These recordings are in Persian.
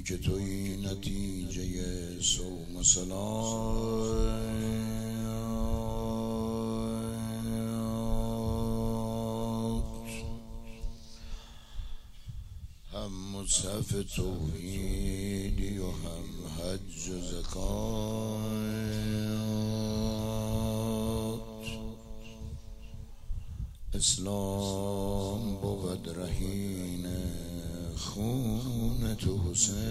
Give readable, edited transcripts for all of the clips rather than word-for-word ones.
که توی نتیجه صوم و صلات هم مصحف توحیدی و هم حج و زکات اسلام بود رهین خون تو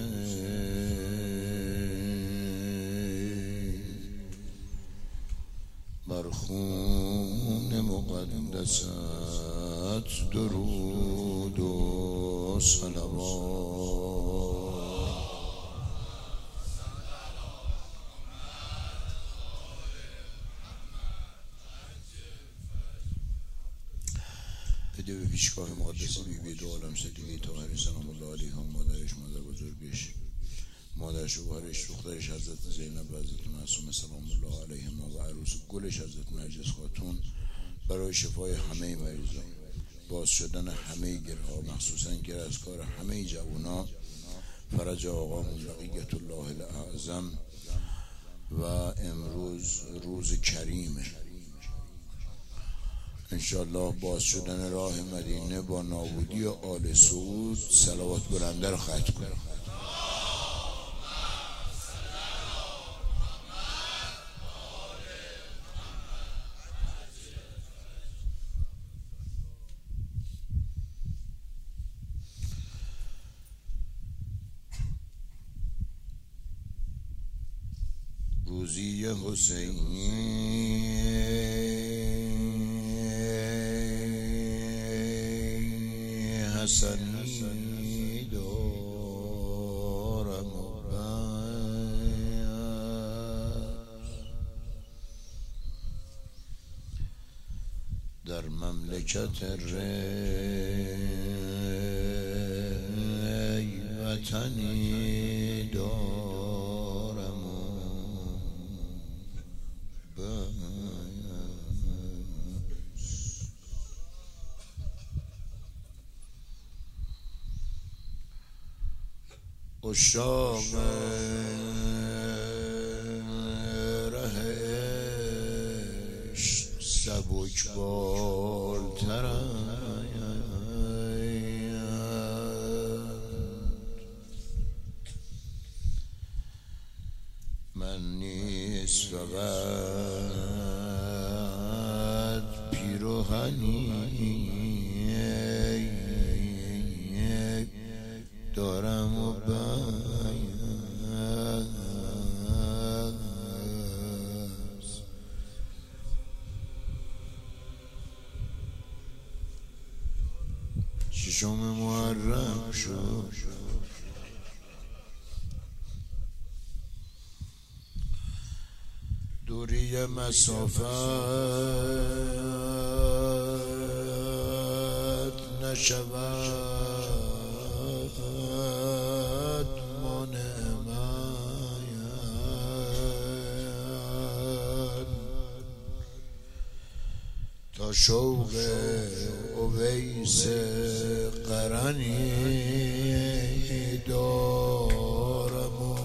حسین بر خون مقدست درود و صلوات بده به پیشگاه مقدس بیبی دو عالم صدیقه طاهره سلام الله علیها و مادرش مادر بزرگش مادر شوهرش دخترش حضرت زینب و حضرت معصومه سلام الله علیهما و عروس گلش حضرت نرجس خاتون برای شفای همه مریضان باز شدن همه گرها مخصوصا گر از کار همه جوونا فرج آقامون بقیت الله الاعظم و امروز روز کریمه انشالله باز شدن راه مدینه با نابودی آل سعود صلوات برنده رو ختم کنیم. روزی حسینی حسنی دارم و در مملکت ری وطنی دارم و عشاق ره عشق سبک بالترند من نیست فقط پیروهنی دارم و بس ششم محرم شد دوری مسافت نشود مانع من تا شوق اویس قرنی دارم و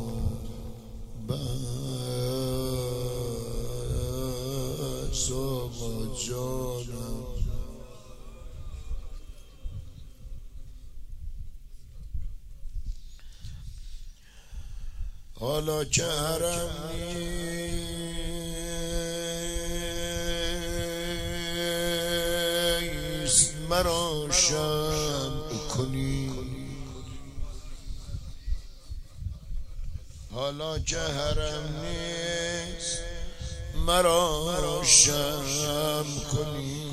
بس آقا جانم حالا که حرم نیست مرا شمع کنی حالا که حرم نیست مرا شمع کنی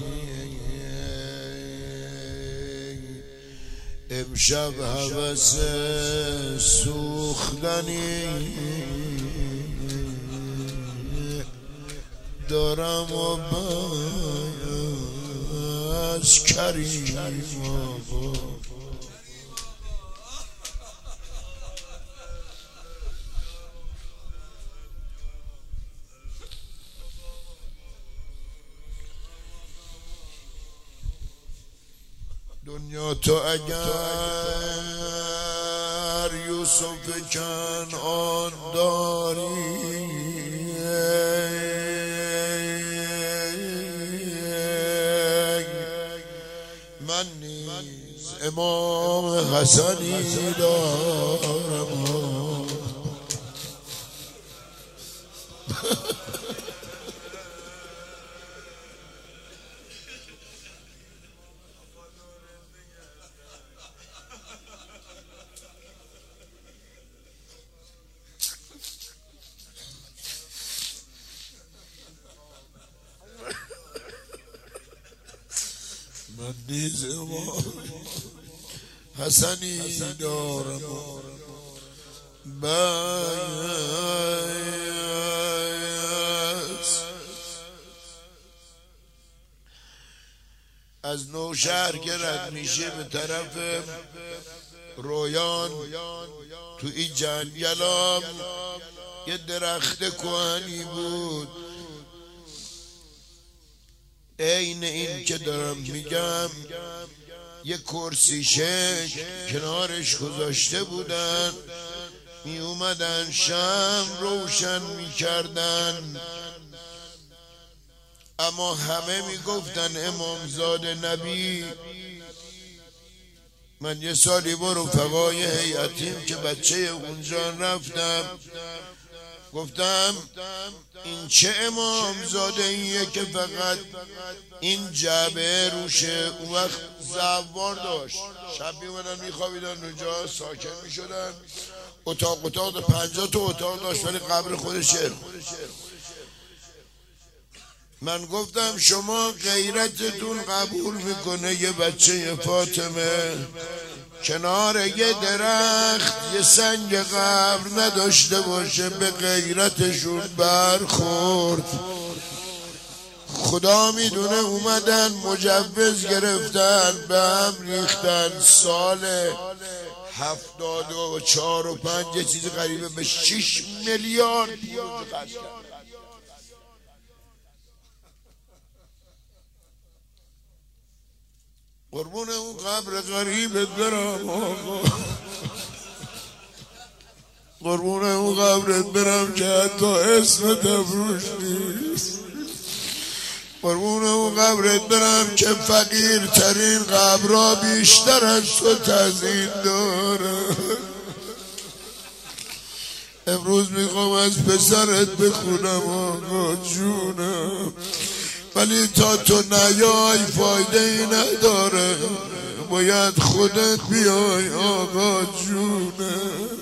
امشب هوس سوختنی دارم و باز کریم دنیا تو اگر یوسف کنعان داری من نیز امام حسنی دارم من نیز امام حسنی دارم از نوشهر که رد میشه به طرف رویان تو این جنگلام یه درخت کهنی بود عین این که دارم میگم یه کرسی شکل کنارش گذاشته بودن می اومدن شمع روشن میکردن اما همه میگفتن امامزاده نبی. من یه سالی با رفقای هیئتیم که بچه اونجا رفتم گفتم این چه امامزاده ایه که فقط این جعبه روشه. اون وقت زوار داشت شب میومدن میخوابیدن اونجا ساکن میشدن اتاق 50 تا اتاق داشت ولی قبر خودشه. من گفتم شما غیرتتون قبول میکنه یه بچه فاطمه کنار یه درخت یه سنگ قبر نداشته باشه به غیرتشون برخورد؟ خدا میدونه اومدن مجوز گرفتن به هم ریختن سال 74 و 5 یه چیز قریبه به 6 میلیارد خرج کرد. قربون اون قبر غریبت برم آقا، قربون اون قبرت برم که حتی اسمتم روش نیست، قربون اون قبرت برم که فقیرترین قبرها بیشتر از تو تزیین داره. امروز میخوام از پسرت بخونم آقا جونم، ولی تا تو نیای فایده ای نداره، باید خودت بیای آقا جونه.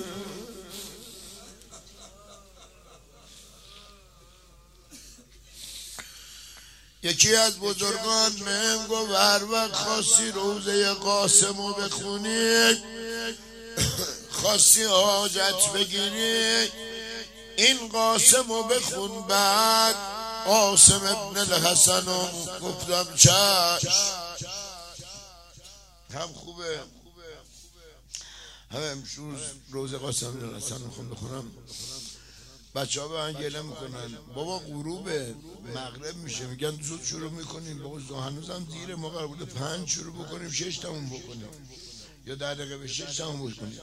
یکی از بزرگان مهم گفت هر وقت خواستی روزه قاسمو بخونی، خواستی حاجت بگیری، این قاسمو بخون بعد قاسم ابن الحسن. گفتم چشم. هم خوبه هم امروز روز قاسم ابن الحسن میخوام بخونم. بچه ها به من گله میکنن بابا غروبه مغرب میشه، میگن زود شروع میکنیم. بابا هنوزم دیره، ما قرار بوده 5 شروع بکنیم 6 تموم بکنیم یا 10 دقیقه به 6 تموم بکنیم.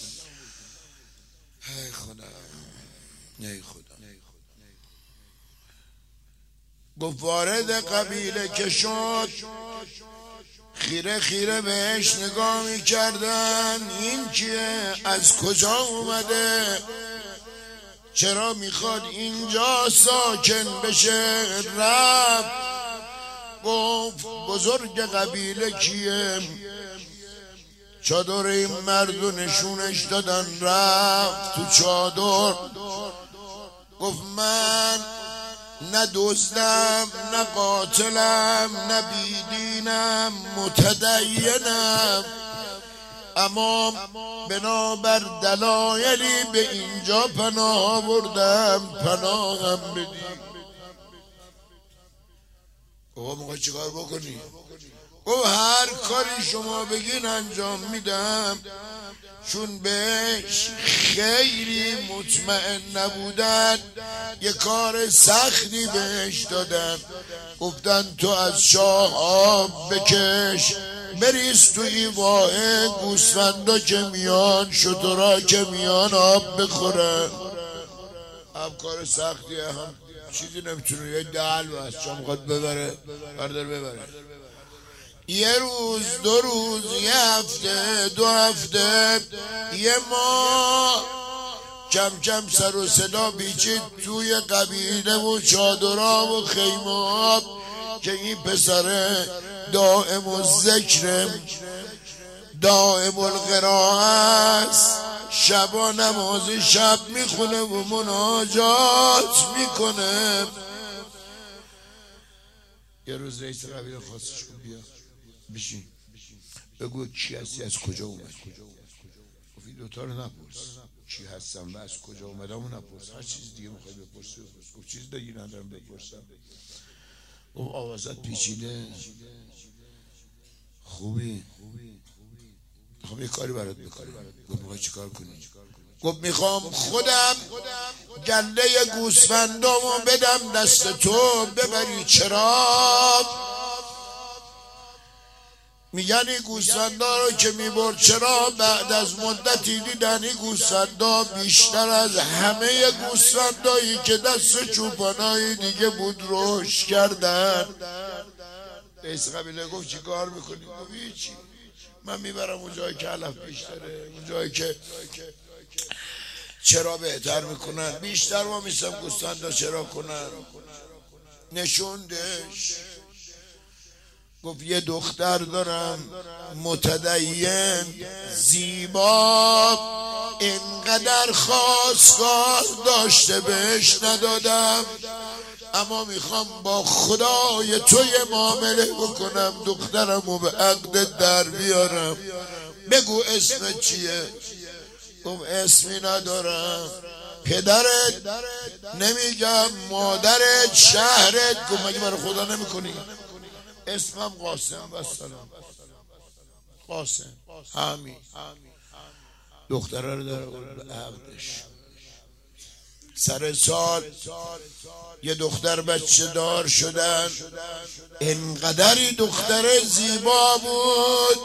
ای خدا ای خدا. گفت وارد قبیله که شد خیره خیره بهش نگاه میکردن، این کیه؟ از کجا اومده؟ چرا میخواد اینجا ساکن بشه؟ رفت گفت بزرگ قبیله کیه؟ چادر این مردو نشونش دادن، رفت تو چادر گفت من نه دزدم نه قاتلم نه بیدینم متدینم، اما بنابر دلایلی به اینجا پناه بردم، پناهم بدی. گفت موقع چیکار بکنی؟ گفت هر کاری شما بگین انجام میدم. چون بهش خیلی مطمئن نبودن یه کار سختی بهش دادن، گفتن تو از شاه آب بکش بریز توی واه گوسفندا که میان، شترا که میان آب بخورن. آب کار سختیه، هم چیزی نمیتونه، یه دل بست چون میخواد ببره بردار ببره. یه روز، 2 روز، یه هفته، 2 هفته، یه ماه، کم کم سر و صدا بیچید توی قبیله و چادرها و خیمه که این پسر دائم الذکر دائم القراءه است، شبا نماز شب میخونه و مناجات میکنه. یه روز رئیس قبیله خواستش که بیا بشین بگو کی هستی، از کجا اومدی؟ گفت این دوتا رو نپرس، کی هستم و از کجا اومدم نپرس، هر چیز دیگه میخوای بپرسی بپرس. گفت چیز دیگه ندارم بپرسم. گفت آوازت پیچیده، خوبی، میخوام یه کاری برات بکنم. گفت میخوای چی کار کنی؟ گفت میخوام خودم گله گوسفندامو بدم دست تو ببری چرا؟ میگن این گوسفندا رو که میبرد چرا؟ بعد از مدتی دیدن این گوسفندا بیشتر از همه گوسفندایی که دست چوپانای دیگه بود رشد کردن. رئیس قبیله گفت چی کار میکنی؟ گفت هیچی، من میبرم اون جایی که علف بیشتره، اون جایی که چرا بهتر میکنن، بیشتر ما میسم گوسفندا چرا کنن. نشوندش. گفت یه دختر دارم متدین زیبا، اینقدر خواستگار داشته بهش ندادم، اما میخوام با خدای تو یه معامله بکنم، دخترمو به عقد در بیارم. بگو اسمت چیه؟ گفت اسمی ندارم. پدرت؟ نمیگم. مادرت؟ شهرت؟ گفت مگه برای خدا نمیکنی؟ اسمم قاسم و سلام. قاسم همین. دختره رو داره به عقدش. سر سال یه دختر بچه دار شدن. اینقدری دختر زیبا بود،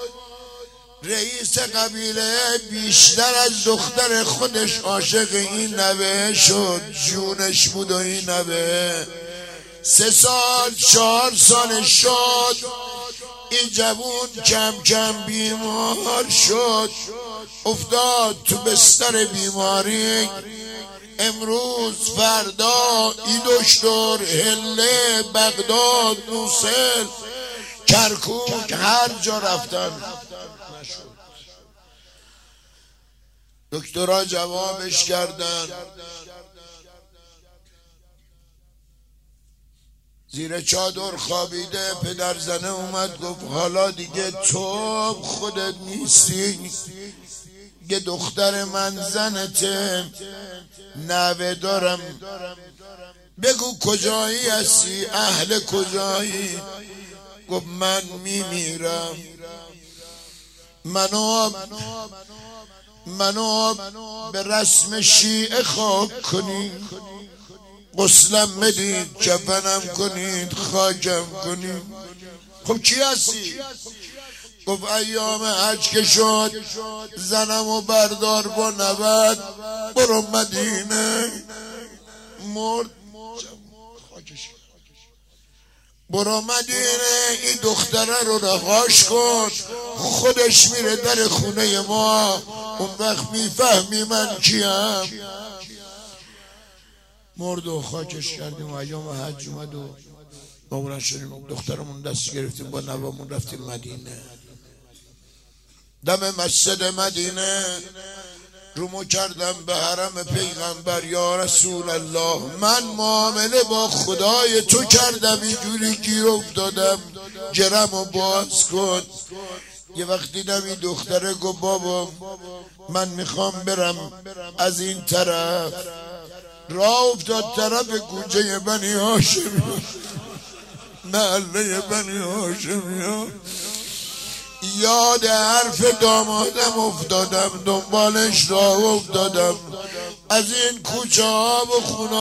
رئیس قبیله بیشتر از دختر خودش عاشق این نوه شد، جونش بود و این نوه. 3 سال 4 سالش شد، این جوون کم کم بیمار شد، افتاد تو بستر بیماری. امروز فردا ای دکتر، هله، بغداد، موصل، کرکوک، هر جا رفتن نشد. دکترها جوابش کردن. زیر چادر خوابیده. پدر زنه اومد گفت حالا دیگه تو خودت نیستی، یه دختر من زنته، نوه دارم، بگو کجایی هستی، اهل کجایی؟ گفت من میمیرم، منو به رسم شیعه خاک کنید، غسلم بدید، کفنم کنید، خاکم کنید. خب کی هستی؟ گفت ایام حج که شد زنمو بردار با 90 برو مدینه. مرد. برو مدینه، این دختره رو رهاش کن، خودش میره در خونه ما، اون وقت میفهمی من کیم. مرد و خاکش کردیم و ایام حج اومد و مامورن شدیم، دخترمون دست گرفتیم با نوامون رفتیم مدینه. دم مسجد مدینه رومو کردم به حرم پیغمبر. یا رسول الله، من معامله با خدای تو کردم، اینجوری گیر افتادم، جرمو باز کن. یه وقت دیدم این دختره گفت بابا من میخوام برم از این طرف. راه افتاد طرف کوچه بنی هاشمی، محله بنی هاشمی. یاد حرف دامادم افتادم، دنبالش راه افتادم، از این کوچه ها و خونه